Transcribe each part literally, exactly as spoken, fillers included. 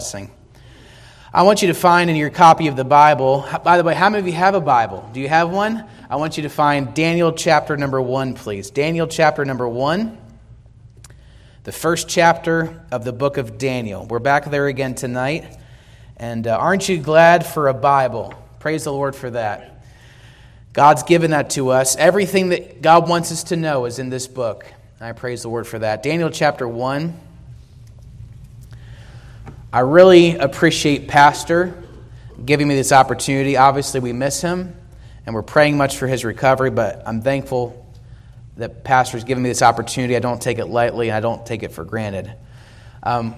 blessing. I want you to find in your copy of the Bible, by the way, how many of you have a Bible? Do you have one? I want you to find Daniel chapter number one, please. Daniel chapter number one, the first chapter of the book of Daniel. We're back there again tonight, and uh, aren't you glad for a Bible? Praise the Lord for that. God's given that to us. Everything that God wants us to know is in this book. I praise the Lord for that. Daniel chapter one. I really appreciate Pastor giving me this opportunity. Obviously, we miss him, and we're praying much for his recovery, but I'm thankful that Pastor's giving me this opportunity. I don't take it lightly, and I don't take it for granted. Um,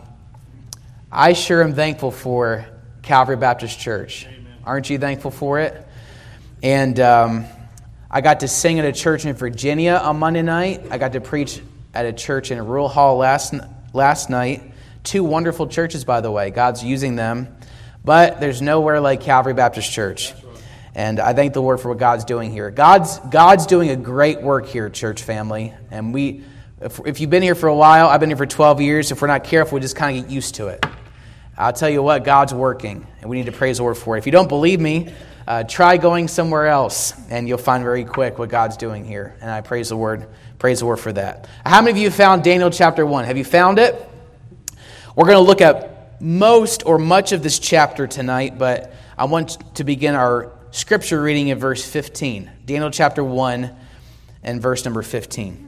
I sure am thankful for Calvary Baptist Church. Amen. Aren't you thankful for it? And um, I got to sing at a church in Virginia on Monday night. I got to preach at a church in Rural Hall last last night. Two wonderful churches, by the way. God's using them. But there's nowhere like Calvary Baptist Church. And I thank the Lord for what God's doing here. God's God's doing a great work here, church family. And we, if, if you've been here for a while, I've been here for twelve years. If we're not careful, we just kind of get used to it. I'll tell you what, God's working. And we need to praise the Lord for it. If you don't believe me, uh, try going somewhere else. And you'll find very quick what God's doing here. And I praise the Lord. Praise the Lord for that. How many of you found Daniel chapter one? Have you found it? We're going to look at most or much of this chapter tonight, but I want to begin our scripture reading in verse fifteen. Daniel chapter one and verse number fifteen.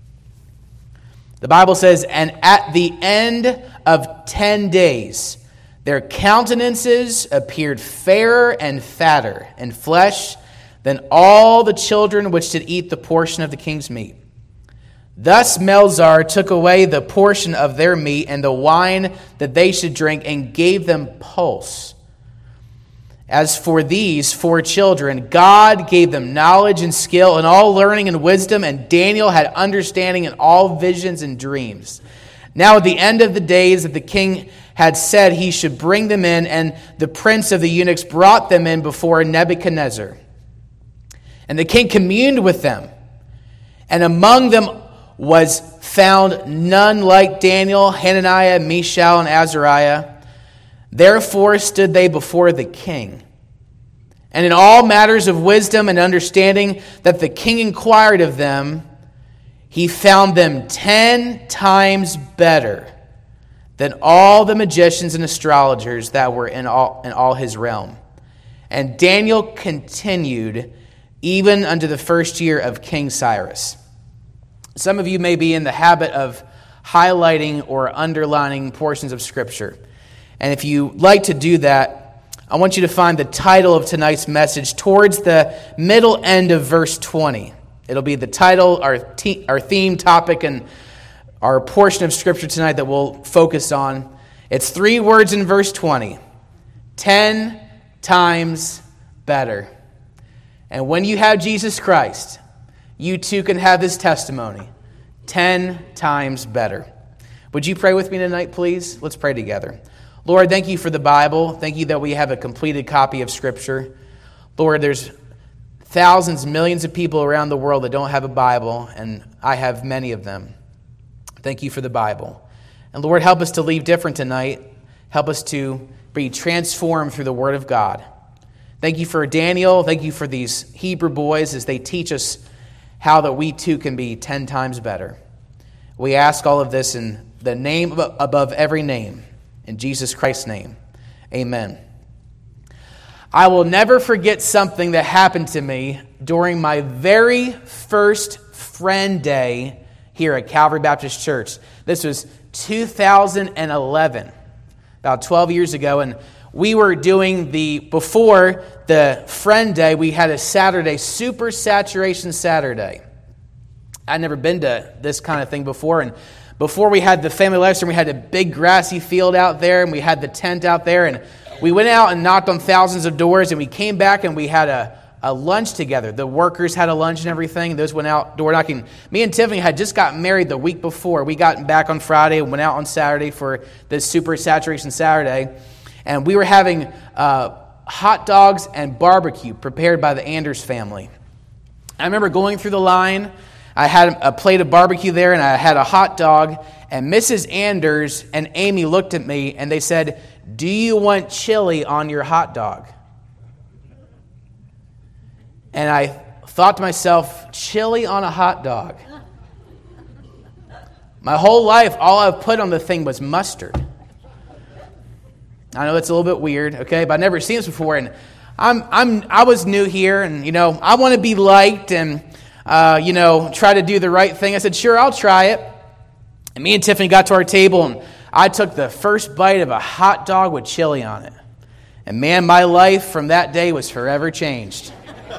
The Bible says, "And at the end of ten days, their countenances appeared fairer and fatter in flesh than all the children which did eat the portion of the king's meat. Thus Melzar took away the portion of their meat and the wine that they should drink and gave them pulse. As for these four children, God gave them knowledge and skill and all learning and wisdom, and Daniel had understanding in all visions and dreams. Now at the end of the days that the king had said he should bring them in, and the prince of the eunuchs brought them in before Nebuchadnezzar. And the king communed with them, and among them was found none like Daniel, Hananiah, Mishael, and Azariah. Therefore stood they before the king. And in all matters of wisdom and understanding that the king inquired of them, he found them ten times better than all the magicians and astrologers that were in all, in all his realm. And Daniel continued even unto the first year of King Cyrus." Some of you may be in the habit of highlighting or underlining portions of Scripture. And if you like to do that, I want you to find the title of tonight's message towards the middle end of verse twenty. It'll be the title, our, te- our theme topic, and our portion of Scripture tonight that we'll focus on. It's three words in verse twenty. Ten times better. And when you have Jesus Christ, you too can have this testimony. Ten times better. Would you pray with me tonight, please? Let's pray together. Lord, thank you for the Bible. Thank you that we have a completed copy of Scripture. Lord, there's thousands, millions of people around the world that don't have a Bible, and I have many of them. Thank you for the Bible. And Lord, help us to leave different tonight. Help us to be transformed through the Word of God. Thank you for Daniel. Thank you for these Hebrew boys as they teach us how that we too can be ten times better. We ask all of this in the name above every name, in Jesus Christ's name. Amen. I will never forget something that happened to me during my very first Friend Day here at Calvary Baptist Church. This was two thousand eleven, about twelve years ago, and we were doing the, before the Friend Day, we had a Saturday, Super Saturation Saturday. I'd never been to this kind of thing before, and before we had the Family Life Center, we had a big grassy field out there, and we had the tent out there, and we went out and knocked on thousands of doors, and we came back and we had a, a lunch together. The workers had a lunch and everything, and those went out door knocking. Me and Tiffany had just gotten married the week before. We got back on Friday and went out on Saturday for this Super Saturation Saturday. And we were having uh, hot dogs and barbecue prepared by the Anders family. I remember going through the line. I had a plate of barbecue there, and I had a hot dog. And Missus Anders and Amy looked at me, and they said, do you want chili on your hot dog? And I thought to myself, chili on a hot dog? My whole life, all I've put on the thing was mustard. I know it's a little bit weird, okay, but I've never seen this before, and I'm I'm I was new here, and you know I want to be liked, and uh, you know try to do the right thing. I said, sure, I'll try it. And me and Tiffany got to our table, and I took the first bite of a hot dog with chili on it, and man, my life from that day was forever changed.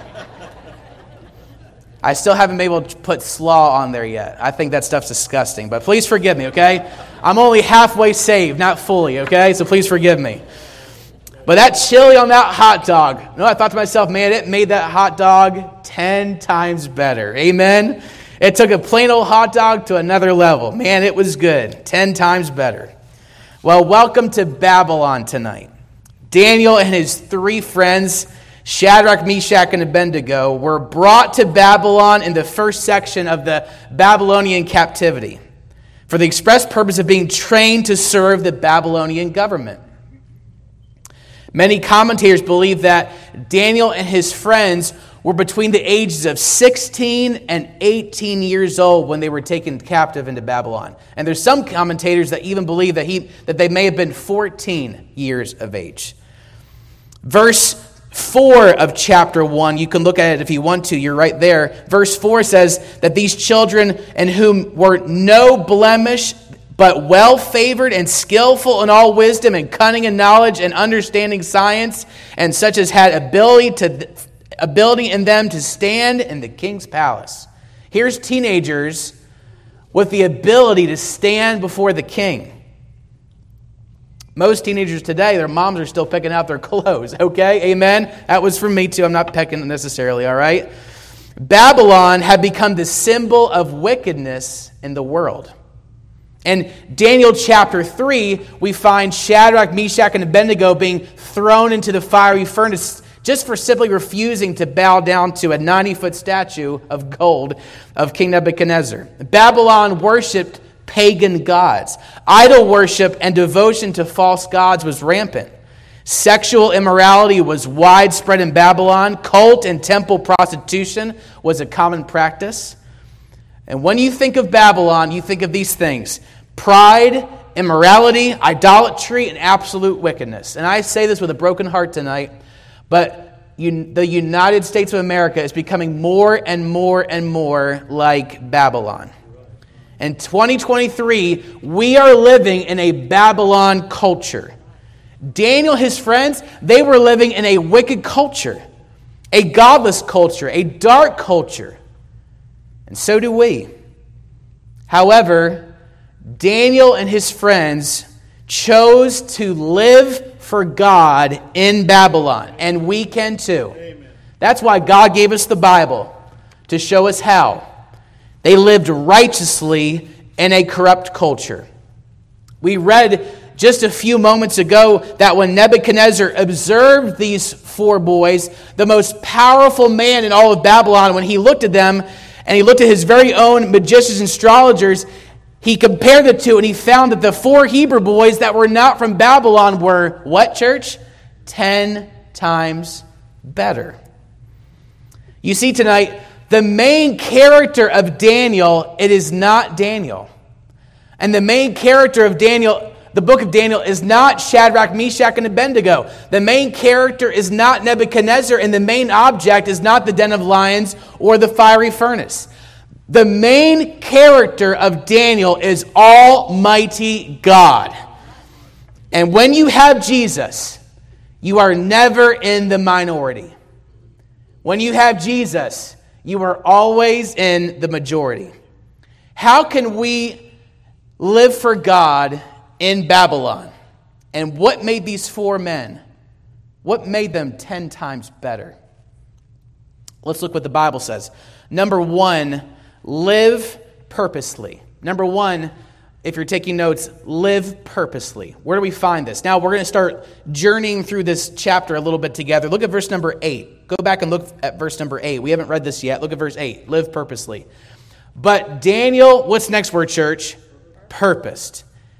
I still haven't been able to put slaw on there yet. I think that stuff's disgusting. But please forgive me, okay? I'm only halfway saved, not fully, okay? So please forgive me. But that chili on that hot dog, you know, I thought to myself, man, it made that hot dog ten times better. Amen? It took a plain old hot dog to another level. Man, it was good. ten times better. Well, welcome to Babylon tonight. Daniel and his three friends, Shadrach, Meshach, and Abednego, were brought to Babylon in the first section of the Babylonian captivity for the express purpose of being trained to serve the Babylonian government. Many commentators believe that Daniel and his friends were between the ages of sixteen and eighteen years old when they were taken captive into Babylon. And there's some commentators that even believe that he that they may have been fourteen years of age. Verse four of chapter one, you can look at it if you want to, you're right there. Verse four says that these children in whom were no blemish, but well-favored and skillful in all wisdom and cunning and knowledge and understanding science, and such as had ability to ability in them to stand in the king's palace. Here's teenagers with the ability to stand before the king. Most teenagers today, their moms are still picking out their clothes, okay? Amen? That was from me too. I'm not pecking necessarily, all right? Babylon had become the symbol of wickedness in the world. In Daniel chapter three, we find Shadrach, Meshach, and Abednego being thrown into the fiery furnace just for simply refusing to bow down to a ninety-foot statue of gold of King Nebuchadnezzar. Babylon worshipped pagan gods. Idol worship and devotion to false gods was rampant. Sexual immorality was widespread in Babylon. Cult and temple prostitution was a common practice. And when you think of Babylon, you think of these things: pride, immorality, idolatry, and absolute wickedness. And I say this with a broken heart tonight, but you, the United States of America is becoming more and more and more like Babylon. In twenty twenty-three, we are living in a Babylon culture. Daniel, his friends, they were living in a wicked culture, a godless culture, a dark culture. And so do we. However, Daniel and his friends chose to live for God in Babylon, and we can too. Amen. That's why God gave us the Bible, to show us how. They lived righteously in a corrupt culture. We read just a few moments ago that when Nebuchadnezzar observed these four boys, the most powerful man in all of Babylon, when he looked at them and he looked at his very own magicians and astrologers, he compared the two and he found that the four Hebrew boys that were not from Babylon were, what, church? Ten times better. You see tonight, the main character of Daniel, it is not Daniel. And the main character of Daniel, the book of Daniel, is not Shadrach, Meshach, and Abednego. The main character is not Nebuchadnezzar, and the main object is not the den of lions or the fiery furnace. The main character of Daniel is Almighty God. And when you have Jesus, you are never in the minority. When you have Jesus, you are always in the majority. How can we live for God in Babylon? And what made these four men? What made them ten times better? Let's look what the Bible says. Number one, live purposely. Number one, if you're taking notes, live purposely. Where do we find this? Now we're going to start journeying through this chapter a little bit together. Look at verse number eight. Go back and look at verse number eight. We haven't read this yet. Look at verse eight. Live purposely. But Daniel, what's next word, church? Purposed.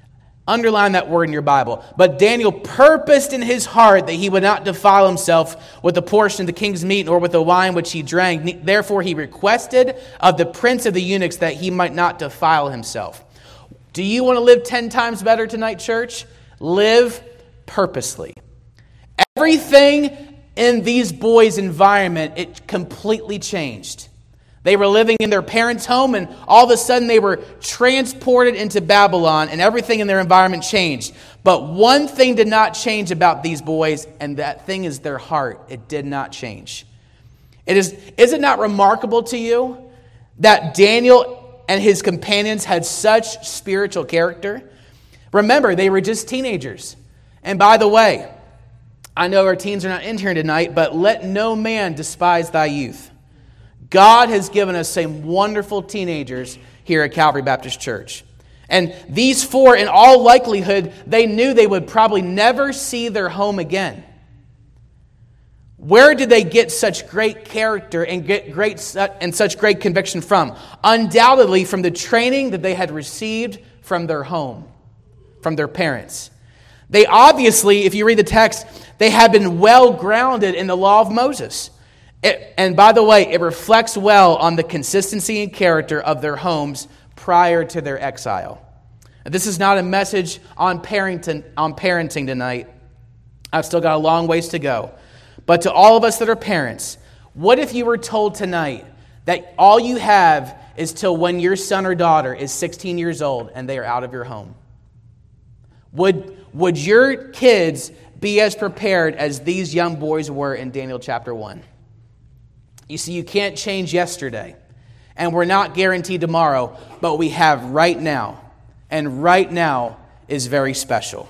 Underline that word in your Bible. But Daniel purposed in his heart that he would not defile himself with a portion of the king's meat nor with the wine which he drank. Therefore he requested of the prince of the eunuchs that he might not defile himself. Do you want to live ten times better tonight, church? Live purposely. Everything in these boys' environment, it completely changed. They were living in their parents' home, and all of a sudden they were transported into Babylon, and everything in their environment changed. But one thing did not change about these boys, and that thing is their heart. It did not change. It is, is it not remarkable to you that Daniel and his companions had such spiritual character? Remember, they were just teenagers. And by the way, I know our teens are not in here tonight, but let no man despise thy youth. God has given us some wonderful teenagers here at Calvary Baptist Church. And these four, in all likelihood, they knew they would probably never see their home again. Where did they get such great character and get great and such great conviction from? Undoubtedly from the training that they had received from their home, from their parents. They obviously, if you read the text, they had been well grounded in the law of Moses. It, and by the way, it reflects well on the consistency and character of their homes prior to their exile. This is not a message on parenting, on parenting tonight. I've still got a long ways to go. But to all of us that are parents, what if you were told tonight that all you have is till when your son or daughter is sixteen years old and they are out of your home? Would, would your kids be as prepared as these young boys were in Daniel chapter one? You see, you can't change yesterday, and we're not guaranteed tomorrow, but we have right now, and right now is very special.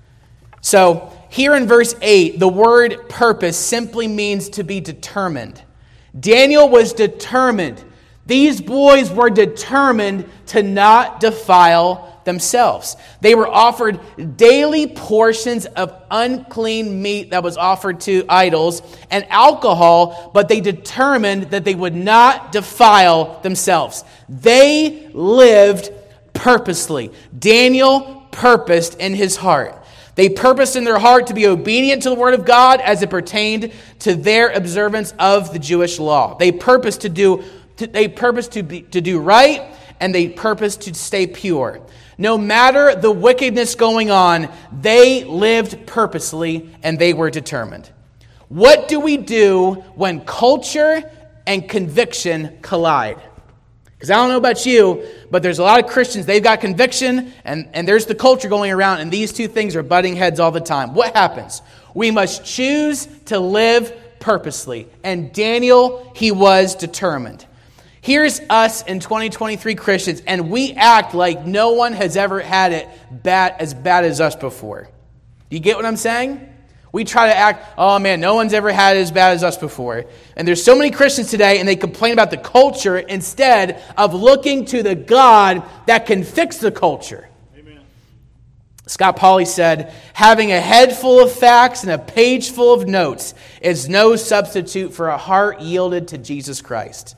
So, here in verse eight, the word purpose simply means to be determined. Daniel was determined. These boys were determined to not defile themselves. They were offered daily portions of unclean meat that was offered to idols and alcohol, but they determined that they would not defile themselves. They lived purposely. Daniel purposed in his heart. They purposed in their heart to be obedient to the word of God as it pertained to their observance of the Jewish law. They purposed to do to, they purposed to be, to do right, and they purposed to stay pure. No matter the wickedness going on, they lived purposely and they were determined. What do we do when culture and conviction collide? Because I don't know about you, but there's a lot of Christians, they've got conviction and, and there's the culture going around, and these two things are butting heads all the time. What happens? We must choose to live purposely. And Daniel, he was determined. Here's us in twenty twenty-three Christians, and we act like no one has ever had it bad as bad as us before. Do you get what I'm saying? We try to act, oh man, no one's ever had it as bad as us before. And there's so many Christians today, and they complain about the culture instead of looking to the God that can fix the culture. Amen. Scott Pauley said, having a head full of facts and a page full of notes is no substitute for a heart yielded to Jesus Christ.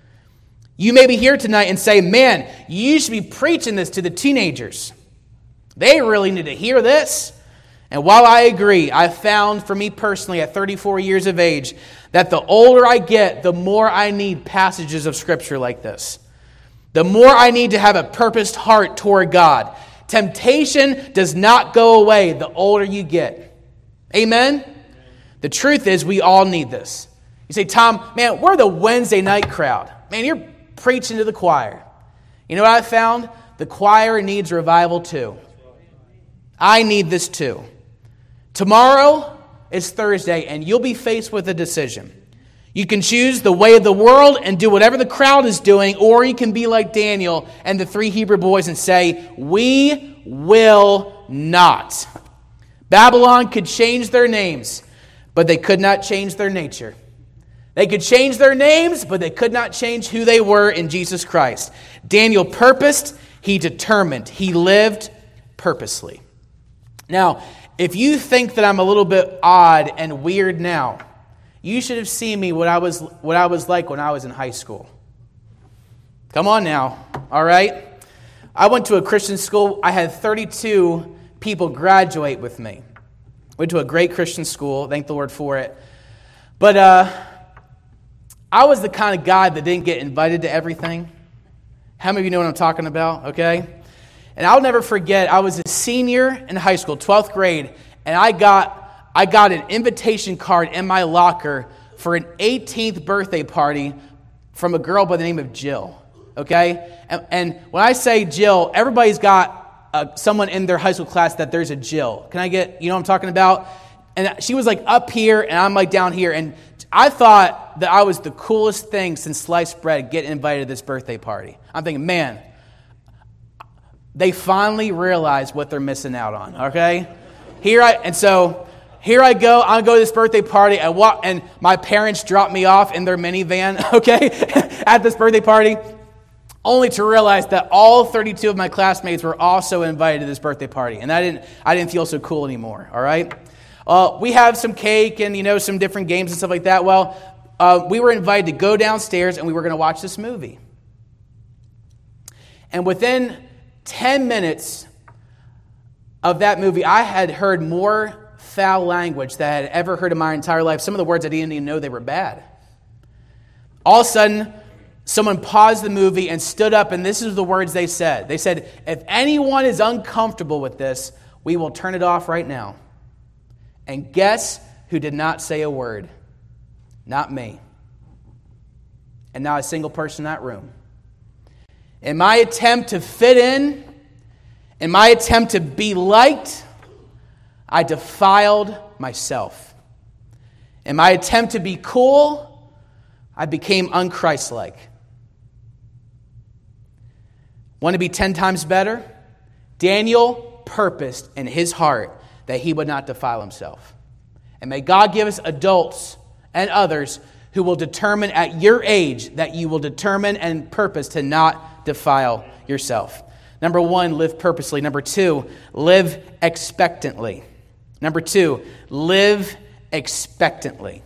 You may be here tonight and say, man, you should be preaching this to the teenagers. They really need to hear this. And while I agree, I found for me personally at thirty-four years of age that the older I get, the more I need passages of Scripture like this. The more I need to have a purposed heart toward God. Temptation does not go away the older you get. Amen? The truth is we all need this. You say, Tom, man, we're the Wednesday night crowd. Man, you're preaching to the choir. You know what I found? The choir needs revival too. I need this too. Tomorrow is Thursday, and you'll be faced with a decision. You can choose the way of the world and do whatever the crowd is doing, or you can be like Daniel and the three Hebrew boys and say, we will not. Babylon could change their names, but they could not change their nature. They could change their names, but they could not change who they were in Jesus Christ. Daniel purposed, he determined, he lived purposely. Now, if you think that I'm a little bit odd and weird now, you should have seen me what I was what I was like when I was in high school. Come on now, all right? I went to a Christian school. I had thirty-two people graduate with me. Went to a great Christian school. Thank the Lord for it. But uh, I was the kind of guy that didn't get invited to everything. How many of you know what I'm talking about? Okay. And I'll never forget, I was a senior in high school, twelfth grade, and I got I got an invitation card in my locker for an eighteenth birthday party from a girl by the name of Jill. Okay? And, and when I say Jill, everybody's got uh, someone in their high school class that there's a Jill. Can I get, you know what I'm talking about? And she was like up here, and I'm like down here, and I thought that I was the coolest thing since sliced bread getting invited to this birthday party. I'm thinking, man, they finally realize what they're missing out on, okay? Here I, and so here I go, I go to this birthday party, I walk, and my parents drop me off in their minivan, okay, at this birthday party, only to realize that all thirty-two of my classmates were also invited to this birthday party, and I didn't, I didn't feel so cool anymore, all right? Uh, we have some cake and, you know, some different games and stuff like that. Well, uh, we were invited to go downstairs, and we were going to watch this movie. And within ten minutes of that movie, I had heard more foul language than I had ever heard in my entire life. Some of the words I didn't even know they were bad. All of a sudden, someone paused the movie and stood up, and this is the words they said. They said, if anyone is uncomfortable with this, we will turn it off right now. And guess who did not say a word? Not me. And not a single person in that room. In my attempt to fit in, in my attempt to be liked, I defiled myself. In my attempt to be cool, I became unchristlike. Want to be ten times better? Daniel purposed in his heart that he would not defile himself. And may God give us adults and others who will determine at your age that you will determine and purpose to not defile yourself. Number one, live purposely. Number two, live expectantly. Number two, live expectantly.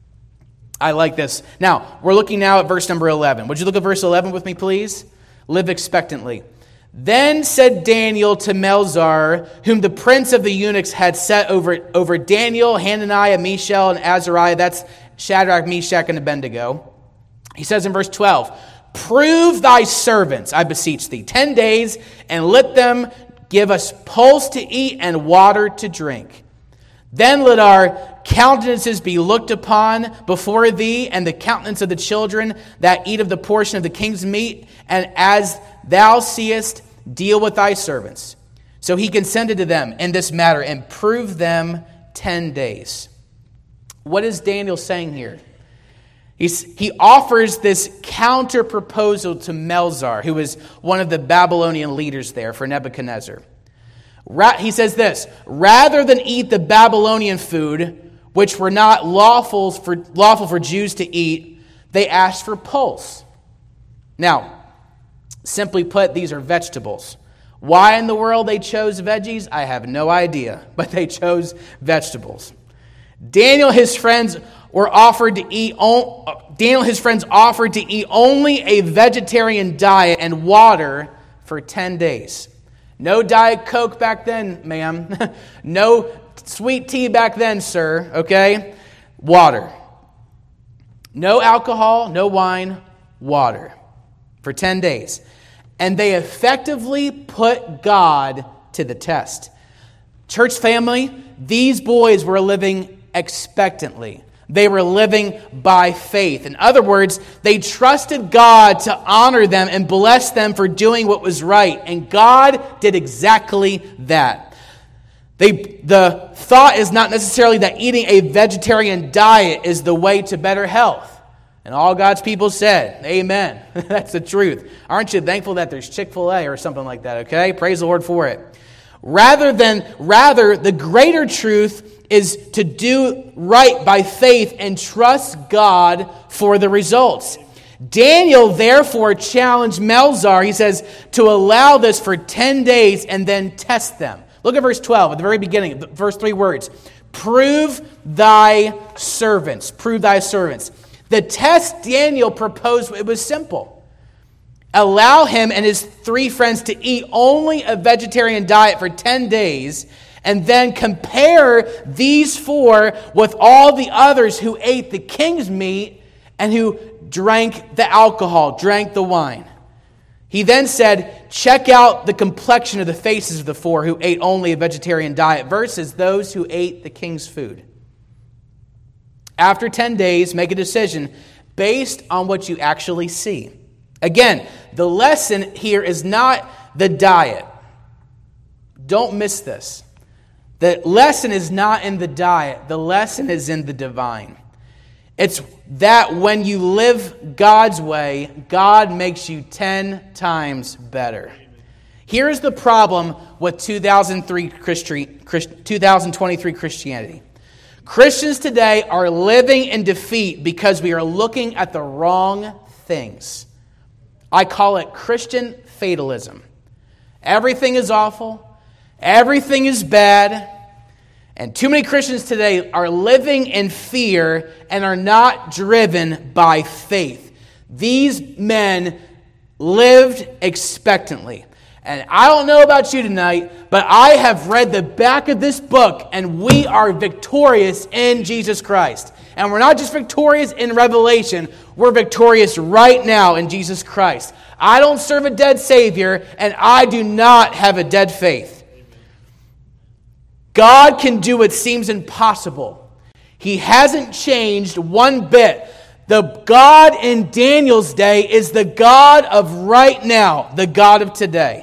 I like this. Now, we're looking now at verse number eleven. Would you look at verse eleven with me, please? Live expectantly. Then said Daniel to Melzar, whom the prince of the eunuchs had set over, over Daniel, Hananiah, Mishael, and Azariah. That's Shadrach, Meshach, and Abednego. He says in verse twelve, prove thy servants, I beseech thee, ten days, and let them give us pulse to eat and water to drink. Then let our countenances be looked upon before thee, and the countenance of the children that eat of the portion of the king's meat, and as thou seest, deal with thy servants. So he consented to them in this matter and proved them ten days. What is Daniel saying here? He's, he offers this counter proposal to Melzar, who was one of the Babylonian leaders there for Nebuchadnezzar. Ra- he says this, rather than eat the Babylonian food, which were not lawful for, lawful for Jews to eat, they asked for pulse. Now, simply put, these are vegetables. Why in the world they chose veggies, I have no idea, but they chose vegetables. Daniel, his friends were offered to eat. Daniel, his friends offered to eat only a vegetarian diet and water for ten days. No Diet Coke back then, ma'am. No sweet tea back then, sir. Okay, water. No alcohol, no wine, water for ten days. And they effectively put God to the test. Church family, these boys were living expectantly. They were living by faith. In other words, they trusted God to honor them and bless them for doing what was right. And God did exactly that. They, the thought is not necessarily that eating a vegetarian diet is the way to better health. And all God's people said, amen. That's the truth. Aren't you thankful that there's Chick-fil-A or something like that, okay? Praise the Lord for it. Rather than, rather, the greater truth is to do right by faith and trust God for the results. Daniel therefore challenged Melzar, he says, to allow this for ten days and then test them. Look at verse twelve, at the very beginning, the first three words. Prove thy servants. Prove thy servants. The test Daniel proposed, it was simple. allow him and his three friends to eat only a vegetarian diet for ten days, and then compare these four with all the others who ate the king's meat and who drank the alcohol, drank the wine. He then said, check out the complexion of the faces of the four who ate only a vegetarian diet versus those who ate the king's food. After ten days, make a decision based on what you actually see. Again, the lesson here is not the diet. Don't miss this. The lesson is not in the diet. The lesson is in the divine. It's that when you live God's way, God makes you ten times better. Here's the problem with two thousand twenty-three Christianity. Christians today are living in defeat because we are looking at the wrong things. I call it Christian fatalism. Everything is awful. Everything is bad. And too many Christians today are living in fear and are not driven by faith. These men lived expectantly. And I don't know about you tonight, but I have read the back of this book, and we are victorious in Jesus Christ. And we're not just victorious in Revelation, we're victorious right now in Jesus Christ. I don't serve a dead Savior, and I do not have a dead faith. God can do what seems impossible. He hasn't changed one bit. The God in Daniel's day is the God of right now, the God of today.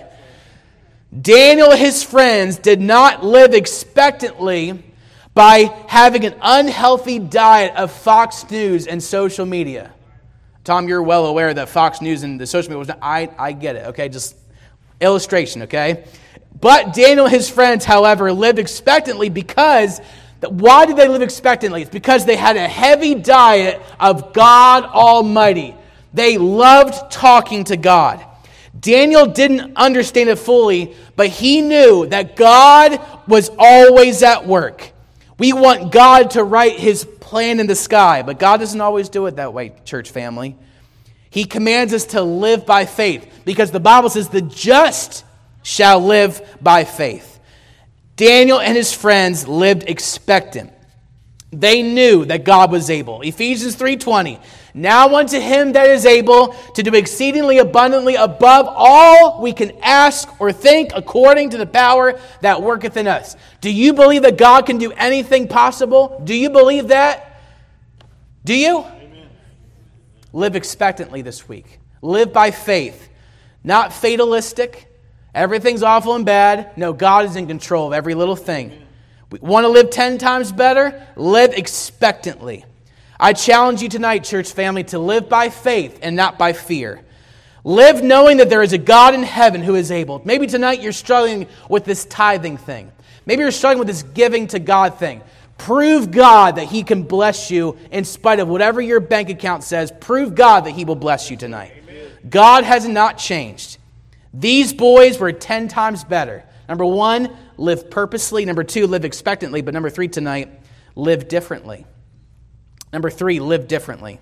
Daniel and his friends did not live expectantly by having an unhealthy diet of Fox News and social media. Tom, you're well aware that Fox News and the social media was not, I, I get it, okay? Just illustration, okay? But Daniel and his friends, however, lived expectantly because, why did they live expectantly? It's because they had a heavy diet of God Almighty. They loved talking to God. Daniel didn't understand it fully, but he knew that God was always at work. We want God to write his plan in the sky, but God doesn't always do it that way, church family. He commands us to live by faith because the Bible says the just shall live by faith. Daniel and his friends lived expectant. They knew that God was able. Ephesians three twenty. Now unto him that is able to do exceedingly abundantly above all we can ask or think according to the power that worketh in us. Do you believe that God can do anything possible? Do you believe that? Do you? Amen. Live expectantly this week. Live by faith. Not fatalistic. Everything's awful and bad. No, God is in control of every little thing. We want to live ten times better? Live expectantly. I challenge you tonight, church family, to live by faith and not by fear. Live knowing that there is a God in heaven who is able. Maybe tonight you're struggling with this tithing thing. Maybe you're struggling with this giving to God thing. Prove God that he can bless you in spite of whatever your bank account says. Prove God that he will bless you tonight. Amen. God has not changed. These boys were ten times better. Number one, live purposely. Number two, live expectantly. But number three tonight, live differently. Number three, live differently.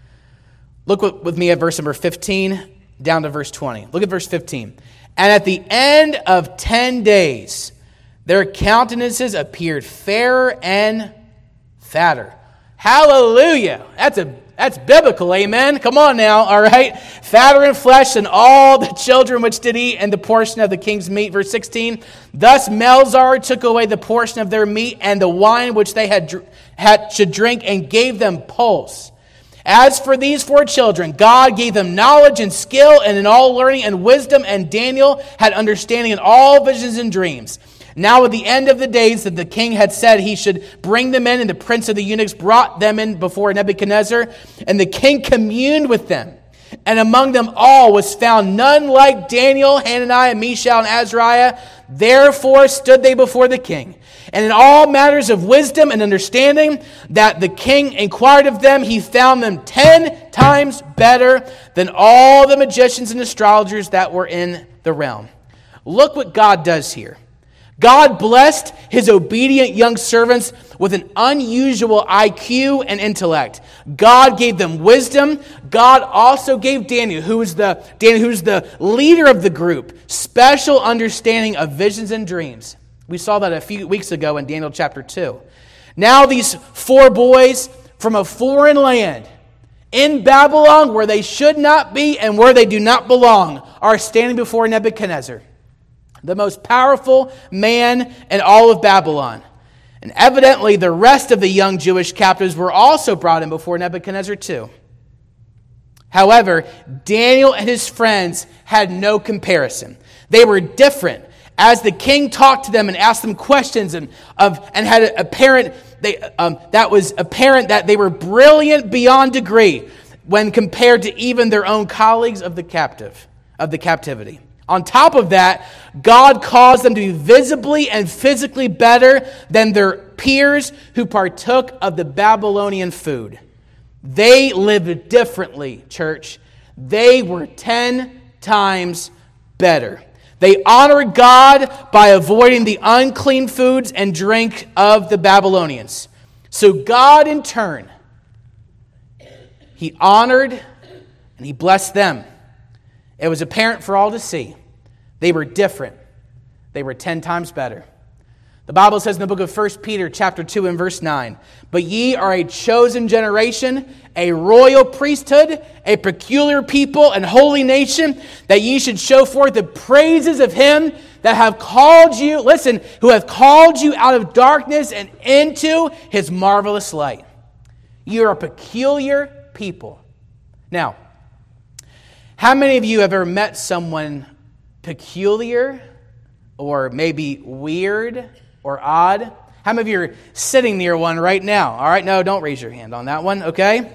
Look with me at verse number fifteen down to verse twenty. Look at verse fifteen. And at the end of ten days, their countenances appeared fairer and fatter. Hallelujah. That's a That's biblical, amen? Come on now, all right? Fatter in flesh than all the children which did eat and the portion of the king's meat. Verse sixteen, thus Melzar took away the portion of their meat and the wine which they had, had should drink and gave them pulse. As for these four children, God gave them knowledge and skill and in all learning and wisdom, and Daniel had understanding in all visions and dreams. Now at the end of the days that the king had said he should bring them in, and the prince of the eunuchs brought them in before Nebuchadnezzar, and the king communed with them. And among them all was found none like Daniel, Hananiah, Mishael, and Azariah. Therefore stood they before the king. And in all matters of wisdom and understanding that the king inquired of them, he found them ten times better than all the magicians and astrologers that were in the realm. Look what God does here. God blessed his obedient young servants with an unusual I Q and intellect. God gave them wisdom. God also gave Daniel, who is the Daniel, who's the leader of the group, special understanding of visions and dreams. We saw that a few weeks ago in Daniel chapter two. Now these four boys from a foreign land in Babylon, where they should not be and where they do not belong, are standing before Nebuchadnezzar, the most powerful man in all of Babylon. And evidently the rest of the young Jewish captives were also brought in before Nebuchadnezzar too. However, Daniel and his friends had no comparison. They were different. As the king talked to them and asked them questions and of and had a apparent they um, that was apparent that they were brilliant beyond degree when compared to even their own colleagues of the captive of the captivity. On top of that, God caused them to be visibly and physically better than their peers who partook of the Babylonian food. They lived differently, church. They were ten times better. They honored God by avoiding the unclean foods and drink of the Babylonians. So God, in turn, he honored and he blessed them. It was apparent for all to see. They were different. They were ten times better. The Bible says in the book of First Peter chapter two and verse nine, "But ye are a chosen generation, a royal priesthood, a peculiar people and holy nation, that ye should show forth the praises of him that have called you," listen, "who have called you out of darkness and into his marvelous light." You are a peculiar people. Now, how many of you have ever met someone peculiar or maybe weird or odd? How many of you are sitting near one right now? All right, no, don't raise your hand on that one, okay?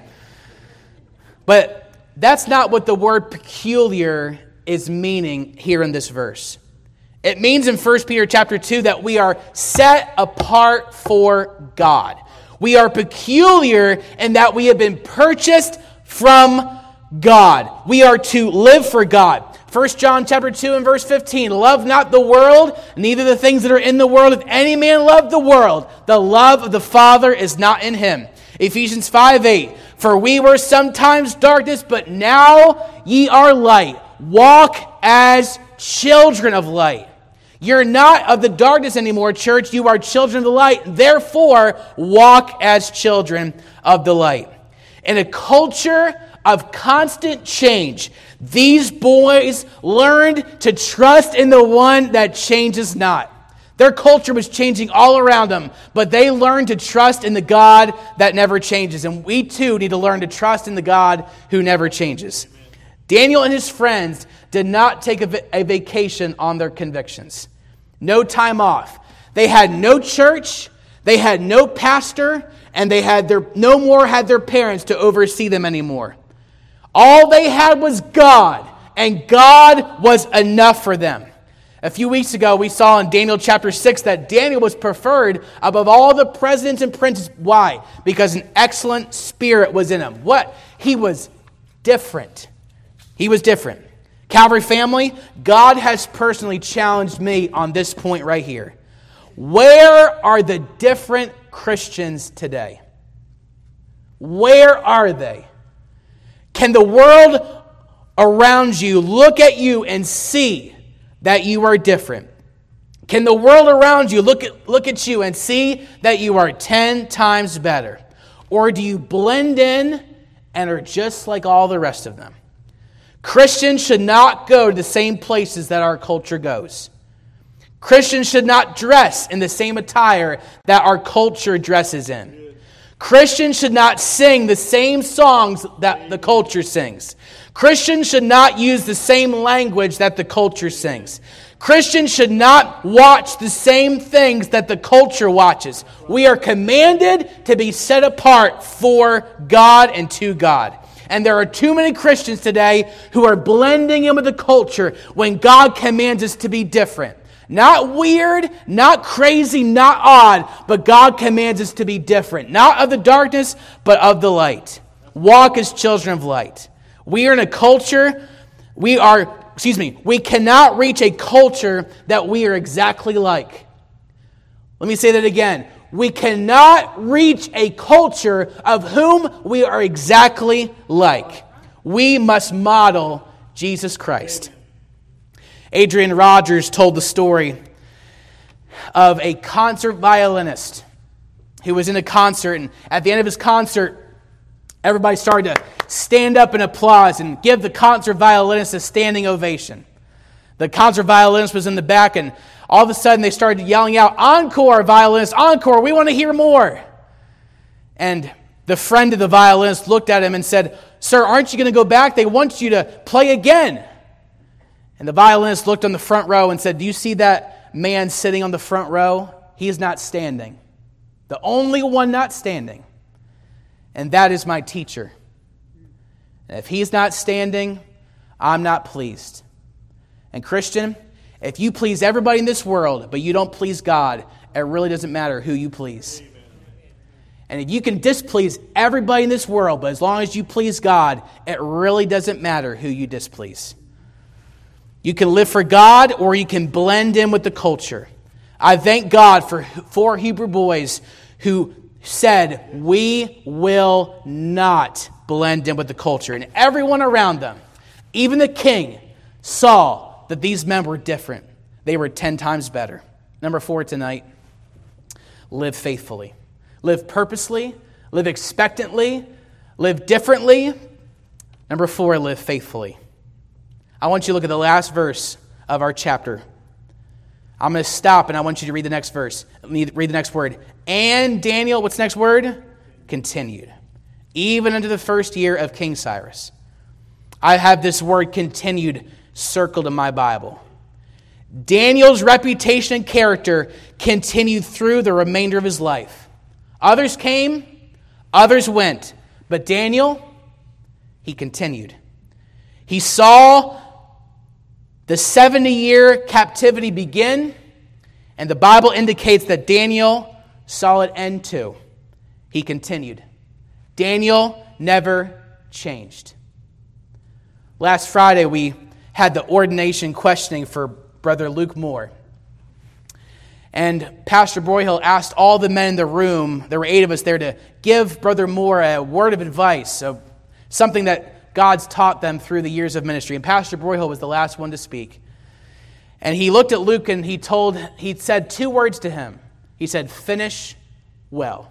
But that's not what the word peculiar is meaning here in this verse. It means in First Peter chapter two that we are set apart for God. We are peculiar in that we have been purchased from God. We are to live for God. First John chapter two and verse fifteen, "Love not the world, neither the things that are in the world. If any man love the world, the love of the Father is not in him." Ephesians five eight, "For we were sometimes darkness, but now ye are light. Walk as children of light." You're not of the darkness anymore, church. You are children of the light. Therefore, walk as children of the light. In a culture of constant change, these boys learned to trust in the one that changes not. Their culture was changing all around them, but they learned to trust in the God that never changes. And we too need to learn to trust in the God who never changes. Daniel and his friends did not take a, va- a vacation on their convictions. No time off. They had no church, they had no pastor, and they had their no more had their parents to oversee them anymore. All they had was God, and God was enough for them. A few weeks ago, we saw in Daniel chapter six that Daniel was preferred above all the presidents and princes. Why? Because an excellent spirit was in him. What? He was different. He was different. Calvary family, God has personally challenged me on this point right here. Where are the different Christians today? Where are they? Can the world around you look at you and see that you are different? Can the world around you look at, look at you and see that you are ten times better? Or do you blend in and are just like all the rest of them? Christians should not go to the same places that our culture goes. Christians should not dress in the same attire that our culture dresses in. Christians should not sing the same songs that the culture sings. Christians should not use the same language that the culture sings. Christians should not watch the same things that the culture watches. We are commanded to be set apart for God and to God. And there are too many Christians today who are blending in with the culture when God commands us to be different. Not weird, not crazy, not odd, but God commands us to be different. Not of the darkness, but of the light. Walk as children of light. We are in a culture, we are, excuse me, we cannot reach a culture that we are exactly like. Let me say that again. We cannot reach a culture of whom we are exactly like. We must model Jesus Christ. Adrian Rogers told the story of a concert violinist who was in a concert, and at the end of his concert, everybody started to stand up and applause and give the concert violinist a standing ovation. The concert violinist was in the back, and all of a sudden they started yelling out, "Encore, violinist, encore, we want to hear more." And the friend of the violinist looked at him and said, "Sir, aren't you going to go back? They want you to play again." And the violinist looked on the front row and said, "Do you see that man sitting on the front row? He is not standing. The only one not standing. And that is my teacher. And if he's not standing, I'm not pleased." And Christian, if you please everybody in this world, but you don't please God, it really doesn't matter who you please. And if you can displease everybody in this world, but as long as you please God, it really doesn't matter who you displease. You can live for God, or you can blend in with the culture. I thank God for four Hebrew boys who said, "We will not blend in with the culture." And everyone around them, even the king, saw that these men were different. They were ten times better. Number four tonight, live faithfully. Live purposely. Live expectantly. Live differently. Number four, live faithfully. I want you to look at the last verse of our chapter. I'm going to stop and I want you to read the next verse. Read the next word. And Daniel, what's the next word? Continued. Even unto the first year of King Cyrus. I have this word continued circled in my Bible. Daniel's reputation and character continued through the remainder of his life. Others came, others went, but Daniel, he continued. He saw the seventy-year captivity begin, and the Bible indicates that Daniel saw it end too. He continued. Daniel never changed. Last Friday, we had the ordination questioning for Brother Luke Moore. And Pastor Broyhill asked all the men in the room, there were eight of us there, to give Brother Moore a word of advice, so something that God's taught them through the years of ministry. And Pastor Broyhill was the last one to speak. And he looked at Luke and he told, he said two words to him. He said, "Finish well."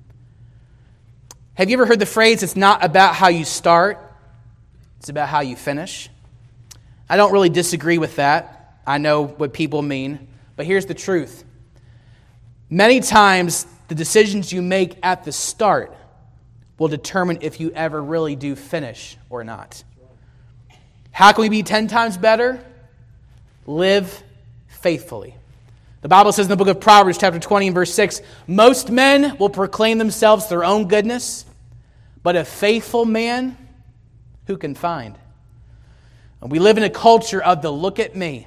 Have you ever heard the phrase, "It's not about how you start, it's about how you finish"? I don't really disagree with that. I know what people mean. But here's the truth. Many times, the decisions you make at the start will determine if you ever really do finish or not. How can we be ten times better? Live faithfully. The Bible says in the book of Proverbs, chapter twenty and verse six, "Most men will proclaim themselves their own goodness, but a faithful man, who can find?" And we live in a culture of the look at me.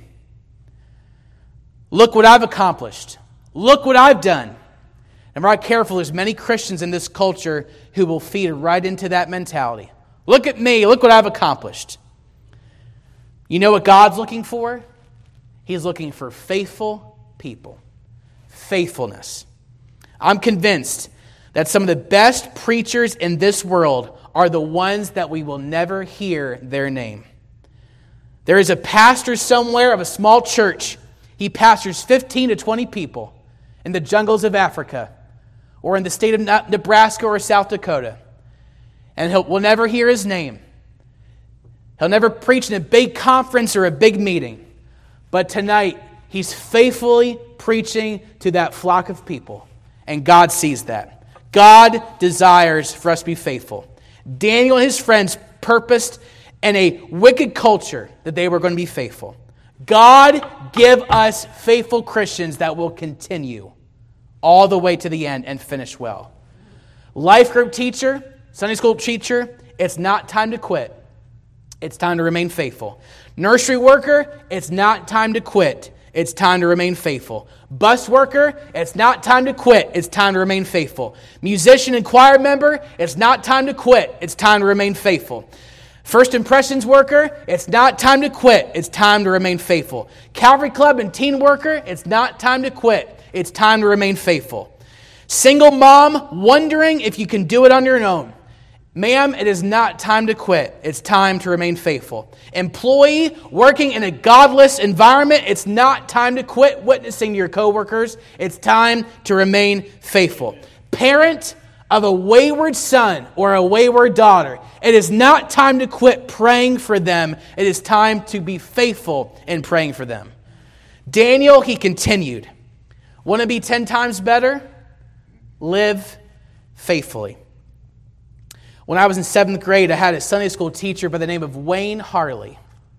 Look what I've accomplished. Look what I've done. And right careful, there's many Christians in this culture who will feed right into that mentality. Look at me. Look what I've accomplished. You know what God's looking for? He's looking for faithful people. Faithfulness. I'm convinced that some of the best preachers in this world are the ones that we will never hear their name. There is a pastor somewhere of a small church. He pastors fifteen to twenty people in the jungles of Africa or in the state of Nebraska or South Dakota. And he'll, we'll never hear his name. He'll never preach in a big conference or a big meeting. But tonight, he's faithfully preaching to that flock of people. And God sees that. God desires for us to be faithful. Daniel and his friends purposed in a wicked culture that they were going to be faithful. God, give us faithful Christians that will continue all the way to the end and finish well. Life group teacher, Sunday school teacher, it's not time to quit. It's time to remain faithful. Nursery worker, it's not time to quit. It's time to remain faithful. Bus worker, it's not time to quit. It's time to remain faithful. Musician and choir member, it's not time to quit. It's time to remain faithful. First impressions worker, it's not time to quit. It's time to remain faithful. Calvary Club and teen worker, it's not time to quit. It's time to remain faithful. Single mom wondering if you can do it on your own. Ma'am, it is not time to quit. It's time to remain faithful. Employee working in a godless environment, it's not time to quit witnessing to your coworkers. It's time to remain faithful. Parent of a wayward son or a wayward daughter, it is not time to quit praying for them. It is time to be faithful in praying for them. Daniel, he continued, want to be ten times better? Live faithfully. When I was in seventh grade, I had a Sunday school teacher by the name of Wayne Harley.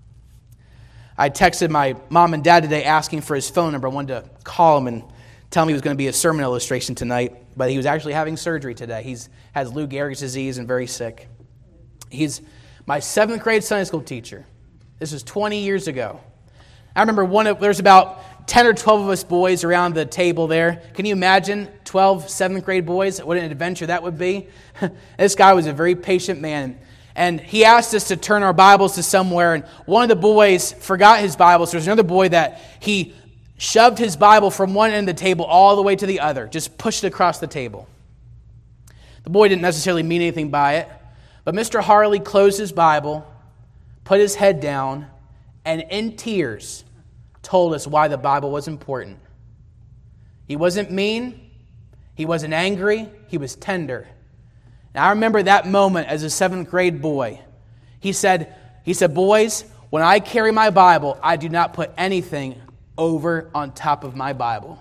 I texted my mom and dad today asking for his phone number. I wanted to call him and tell him he was going to be a sermon illustration tonight, but he was actually having surgery today. He has Lou Gehrig's disease and very sick. He's my seventh grade Sunday school teacher. This was twenty years ago. I remember one of, there's about ten or twelve of us boys around the table there. Can you imagine twelve seventh grade boys? What an adventure that would be. This guy was a very patient man. And he asked us to turn our Bibles to somewhere. And one of the boys forgot his Bible. So there's another boy that he shoved his Bible from one end of the table all the way to the other. Just pushed it across the table. The boy didn't necessarily mean anything by it. But Mister Harley closed his Bible, put his head down, and in tears told us why the Bible was important. He wasn't mean. He wasn't angry. He was tender. And I remember that moment as a seventh grade boy. He said, he said, boys, when I carry my Bible, I do not put anything over on top of my Bible.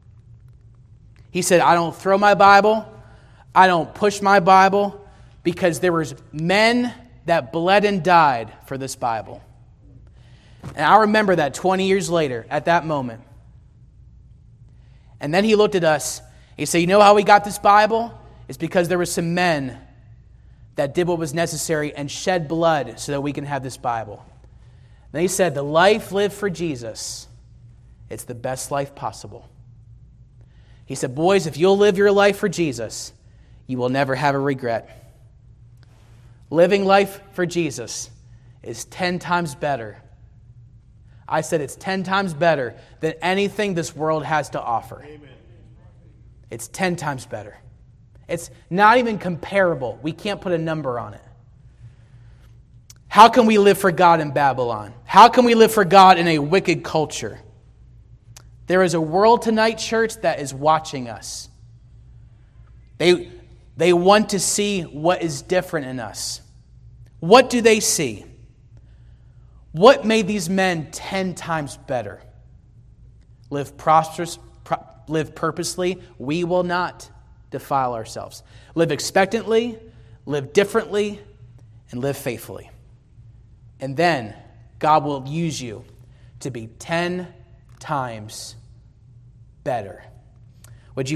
He said, I don't throw my Bible. I don't push my Bible, because there was men that bled and died for this Bible. And I remember that twenty years later, at that moment. And then he looked at us. He said, you know how we got this Bible? It's because there were some men that did what was necessary and shed blood so that we can have this Bible. And he said, the life lived for Jesus, it's the best life possible. He said, boys, if you'll live your life for Jesus, you will never have a regret. Living life for Jesus is ten times better. I said it's ten times better than anything this world has to offer. Amen. It's ten times better. It's not even comparable. We can't put a number on it. How can we live for God in Babylon? How can we live for God in a wicked culture? There is a world tonight, church, that is watching us. They, they want to see what is different in us. What do they see? What made these men ten times better? Live prosperous, pro- live purposely. We will not defile ourselves. Live expectantly, live differently, and live faithfully. And then God will use you to be ten times better.